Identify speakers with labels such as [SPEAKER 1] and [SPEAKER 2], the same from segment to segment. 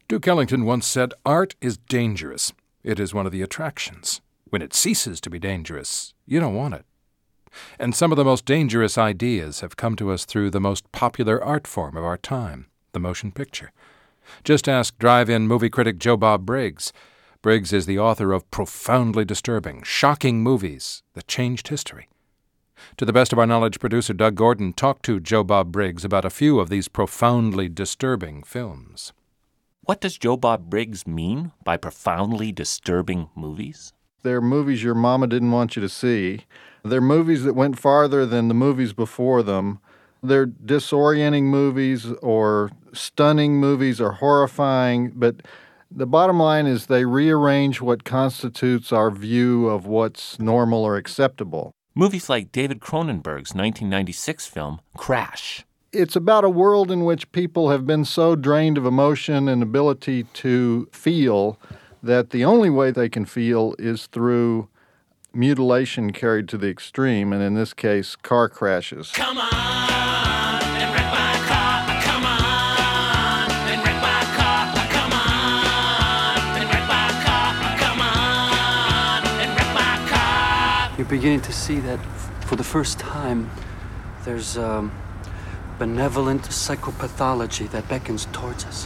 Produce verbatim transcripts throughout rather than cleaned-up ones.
[SPEAKER 1] Duke Ellington once said, "Art is dangerous. It is one of the attractions. When it ceases to be dangerous, you don't want it." And some of the most dangerous ideas have come to us through the most popular art form of our time, the motion picture. Just ask drive-in movie critic Joe Bob Briggs. Briggs is the author of profoundly disturbing, shocking movies that changed history. To the best of our knowledge, producer Doug Gordon talked to Joe Bob Briggs about a few of these profoundly disturbing films.
[SPEAKER 2] What does Joe Bob Briggs mean by profoundly disturbing movies?
[SPEAKER 3] They're movies your mama didn't want you to see. They're movies that went farther than the movies before them. They're disorienting movies or stunning movies or horrifying, but the bottom line is they rearrange what constitutes our view of what's normal or acceptable.
[SPEAKER 2] Movies like David Cronenberg's nineteen ninety-six film, Crash.
[SPEAKER 3] It's about a world in which people have been so drained of emotion and ability to feel that the only way they can feel is through mutilation carried to the extreme, and in this case, car crashes.
[SPEAKER 4] Come on and wreck my car. Come on and wreck my car. Come on and wreck my car. Come on and wreck my car.
[SPEAKER 5] You're beginning to see that for the first time, there's um, benevolent psychopathology that beckons towards us.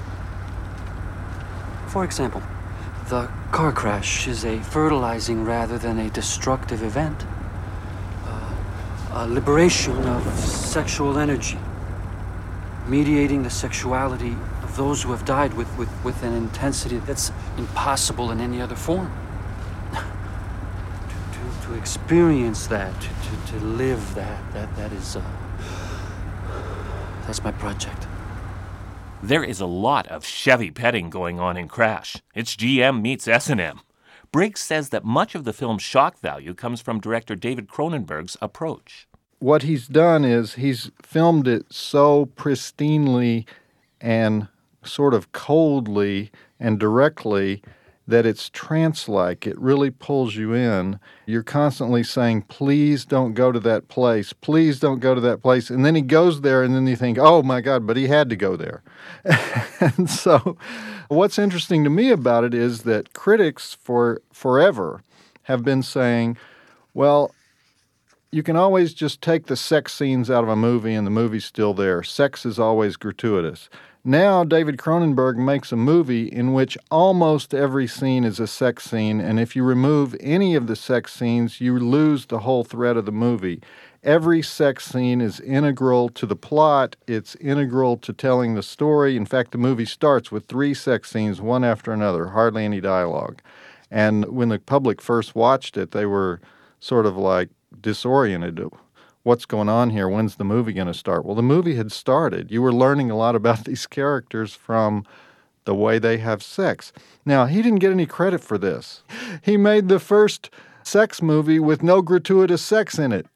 [SPEAKER 5] For example, the car crash is a fertilizing rather than a destructive event. Uh, a liberation of sexual energy, mediating the sexuality of those who have died with, with, with an intensity that's impossible in any other form. to, to, to experience that, to, to, to live that, that, that is... Uh, That's my project.
[SPEAKER 2] There is a lot of Chevy petting going on in Crash. It's G M meets S and M. Briggs says that much of the film's shock value comes from director David Cronenberg's approach.
[SPEAKER 3] What he's done is he's filmed it so pristinely and sort of coldly and directly that it's trance-like. It really pulls you in. You're constantly saying, please don't go to that place. Please don't go to that place. And then he goes there, and then you think, oh, my God, but he had to go there. And so what's interesting to me about it is that critics for forever have been saying, well, you can always just take the sex scenes out of a movie, and the movie's still there. Sex is always gratuitous. Now David Cronenberg makes a movie in which almost every scene is a sex scene, and if you remove any of the sex scenes, you lose the whole thread of the movie. Every sex scene is integral to the plot. It's integral to telling the story. In fact, the movie starts with three sex scenes, one after another, hardly any dialogue. And when the public first watched it, they were sort of like disoriented. What's going on here? When's the movie going to start? Well, the movie had started. You were learning a lot about these characters from the way they have sex. Now, he didn't get any credit for this. He made the first sex movie with no gratuitous sex in it.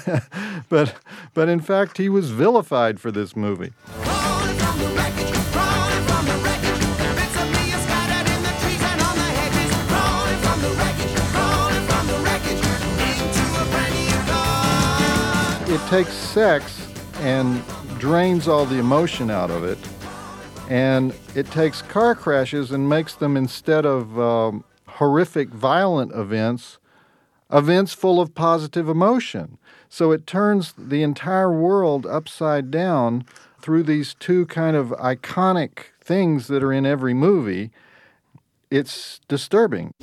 [SPEAKER 3] but, but in fact, he was vilified for this movie.
[SPEAKER 4] Rolling from the wreckage, rolling from the wreckage. Bits of me are scattered in the trees and on the hedges. Rolling from the wreckage, rolling from the wreckage into a brand new dawn.
[SPEAKER 3] It takes sex and drains all the emotion out of it, and it takes car crashes and makes them, instead of um, horrific, violent events, events full of positive emotion. So it turns the entire world upside down through these two kind of iconic things that are in every movie. It's disturbing.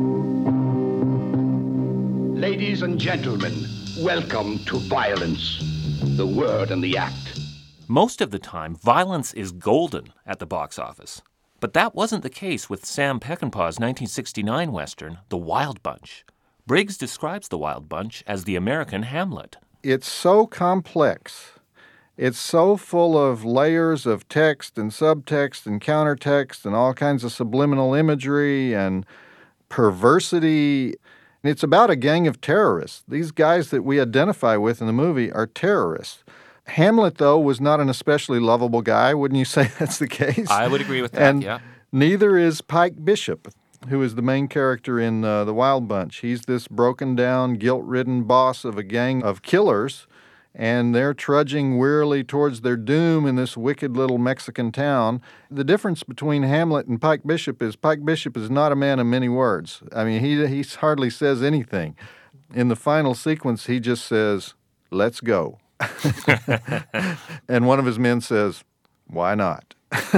[SPEAKER 6] Ladies and gentlemen, welcome to Violence, the word and the act.
[SPEAKER 2] Most of the time, violence is golden at the box office. But that wasn't the case with Sam Peckinpah's nineteen sixty-nine Western, The Wild Bunch. Briggs describes The Wild Bunch as the American Hamlet.
[SPEAKER 3] It's so complex. It's so full of layers of text and subtext and countertext and all kinds of subliminal imagery and perversity. It's about a gang of terrorists. These guys that we identify with in the movie are terrorists. Hamlet, though, was not an especially lovable guy. Wouldn't you say that's the case?
[SPEAKER 2] I would agree with that,
[SPEAKER 3] and
[SPEAKER 2] yeah.
[SPEAKER 3] Neither is Pike Bishop, who is the main character in uh, The Wild Bunch. He's this broken-down, guilt-ridden boss of a gang of killers, and they're trudging wearily towards their doom in this wicked little Mexican town. The difference between Hamlet and Pike Bishop is Pike Bishop is not a man of many words. I mean, he he hardly says anything. In the final sequence, he just says, "Let's go." And one of his men says, "Why not?"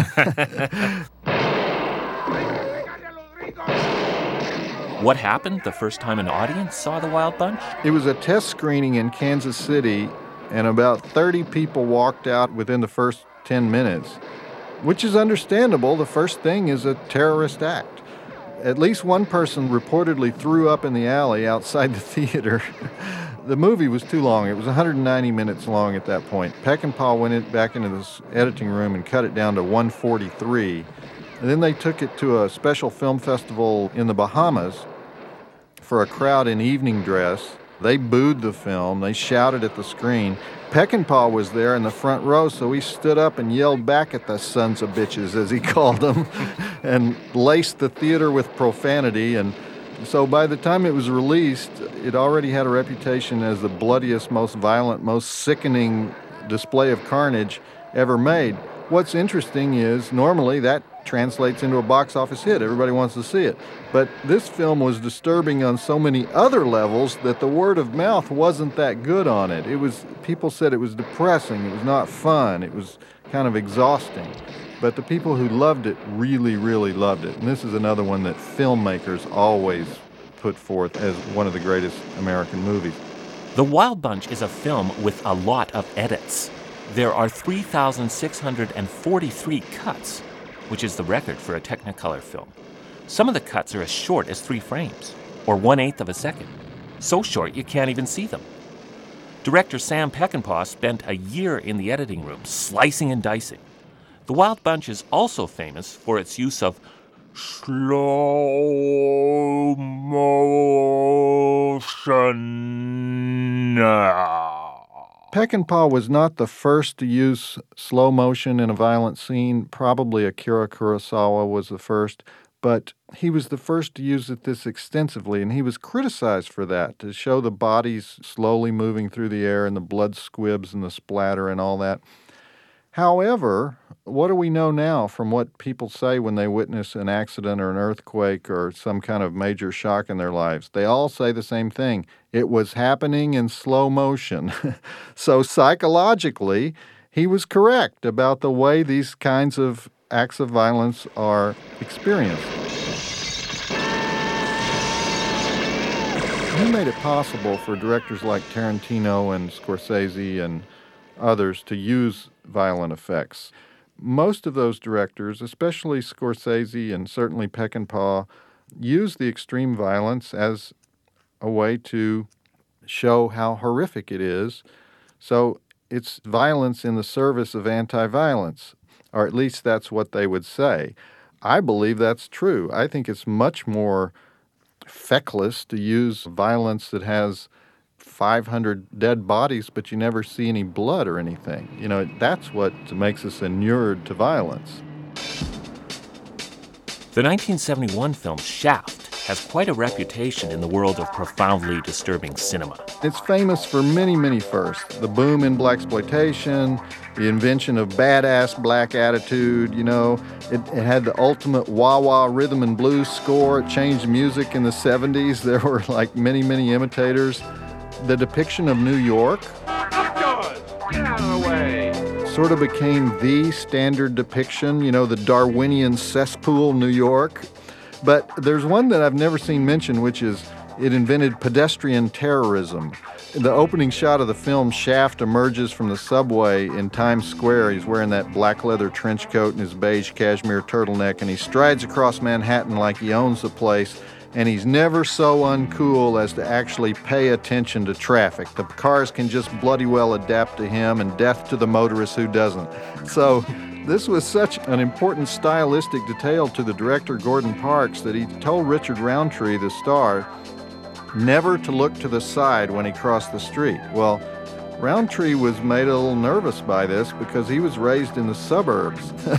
[SPEAKER 2] What happened the first time an audience saw the Wild Bunch?
[SPEAKER 3] It was a test screening in Kansas City, and about thirty people walked out within the first ten minutes, which is understandable. The first thing is a terrorist act. At least one person reportedly threw up in the alley outside the theater. The movie was too long. It was one hundred ninety minutes long at that point. Peckinpah went in, back into this editing room and cut it down to one forty-three. And then they took it to a special film festival in the Bahamas for a crowd in evening dress. They booed the film. They shouted at the screen. Peckinpah was there in the front row, so he stood up and yelled back at the sons of bitches, as he called them, and laced the theater with profanity. And so by the time it was released, it already had a reputation as the bloodiest, most violent, most sickening display of carnage ever made. What's interesting is normally that translates into a box office hit. Everybody wants to see it. But this film was disturbing on so many other levels that the word of mouth wasn't that good on it. It was, people said it was depressing, it was not fun, it was kind of exhausting. But the people who loved it really, really loved it. And this is another one that filmmakers always put forth as one of the greatest American movies.
[SPEAKER 2] The Wild Bunch is a film with a lot of edits. There are three thousand six hundred forty-three cuts, which is the record for a Technicolor film. Some of the cuts are as short as three frames, or one-eighth of a second. So short you can't even see them. Director Sam Peckinpah spent a year in the editing room, slicing and dicing. The Wild Bunch is also famous for its use of slow motion.
[SPEAKER 3] Peckinpah was not the first to use slow motion in a violent scene. Probably Akira Kurosawa was the first, but he was the first to use it this extensively, and he was criticized for that, to show the bodies slowly moving through the air and the blood squibs and the splatter and all that. However, what do we know now from what people say when they witness an accident or an earthquake or some kind of major shock in their lives? They all say the same thing. It was happening in slow motion. So psychologically, he was correct about the way these kinds of acts of violence are experienced. He made it possible for directors like Tarantino and Scorsese and others to use violent effects. Most of those directors, especially Scorsese and certainly Peckinpah, use the extreme violence as a way to show how horrific it is. So it's violence in the service of anti-violence, or at least that's what they would say. I believe that's true. I think it's much more feckless to use violence that has five hundred dead bodies, but you never see any blood or anything. You know, that's what makes us inured to violence.
[SPEAKER 2] The nineteen seventy-one film Shaft has quite a reputation in the world of profoundly disturbing cinema.
[SPEAKER 3] It's famous for many, many firsts. The boom in blaxploitation, the invention of badass black attitude, you know. It, it had the ultimate wah-wah rhythm and blues score. It changed music in the seventies. There were like many, many imitators. The depiction of New York sort of became the standard depiction, you know, the Darwinian cesspool New York. But there's one that I've never seen mentioned, which is it invented pedestrian terrorism. The opening shot of the film, Shaft emerges from the subway in Times Square. He's wearing that black leather trench coat and his beige cashmere turtleneck, and he strides across Manhattan like he owns the place. And he's never so uncool as to actually pay attention to traffic. The cars can just bloody well adapt to him, and death to the motorist who doesn't. So this was such an important stylistic detail to the director, Gordon Parks, that he told Richard Roundtree, the star, never to look to the side when he crossed the street. Well, Roundtree was made a little nervous by this because he was raised in the suburbs.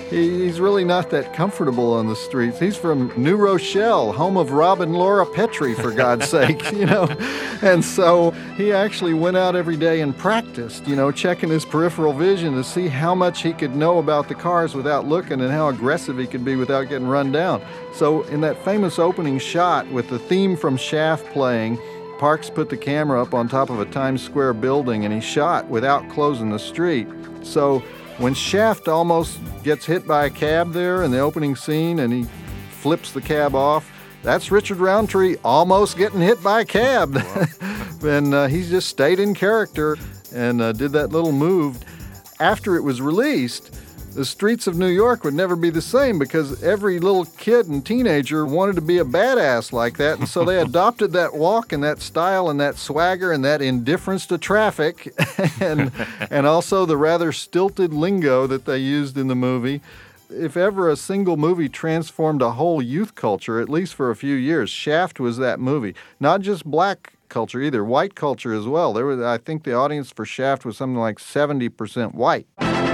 [SPEAKER 3] he, he's really not that comfortable on the streets. He's from New Rochelle, home of Rob and Laura Petrie, for God's sake, you know. And so he actually went out every day and practiced, you know, checking his peripheral vision to see how much he could know about the cars without looking and how aggressive he could be without getting run down. So in that famous opening shot with the theme from Shaft playing, Parks put the camera up on top of a Times Square building and he shot without closing the street. So when Shaft almost gets hit by a cab there in the opening scene and he flips the cab off, that's Richard Roundtree almost getting hit by a cab. and uh, he just stayed in character and uh, did that little move. After it was released, the streets of New York would never be the same because every little kid and teenager wanted to be a badass like that, and so they adopted that walk and that style and that swagger and that indifference to traffic and, and also the rather stilted lingo that they used in the movie. If ever a single movie transformed a whole youth culture, at least for a few years, Shaft was that movie. Not just black culture either, white culture as well. There was, I think the audience for Shaft was something like seventy percent white.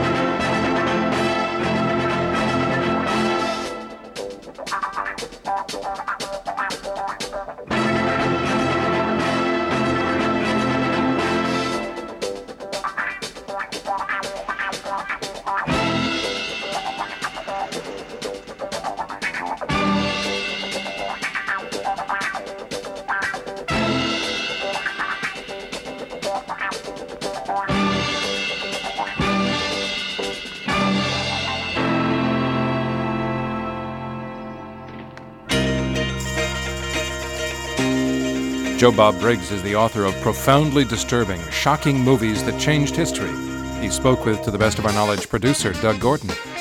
[SPEAKER 1] Joe Bob Briggs is the author of profoundly disturbing, shocking movies that changed history. He spoke with, to the best of our knowledge, producer Doug Gordon.